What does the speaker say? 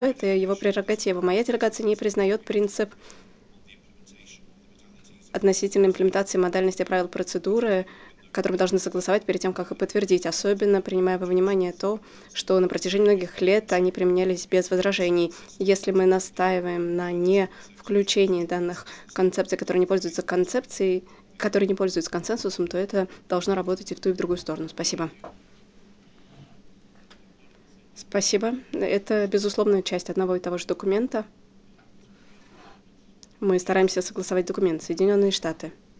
это его прерогатива. Моя делегация не признает принцип относительно имплементации модальности правил процедуры, которые мы должны согласовать перед тем, как их подтвердить, особенно принимая во внимание то, что на протяжении многих лет они применялись без возражений. Если мы настаиваем на не включении данных концепций, которые не пользуются консенсусом, то это должно работать и в ту, и в другую сторону. Спасибо. Спасибо. Это, безусловно, часть одного и того же документа. Мы стараемся согласовать документ. Соединенные Штаты.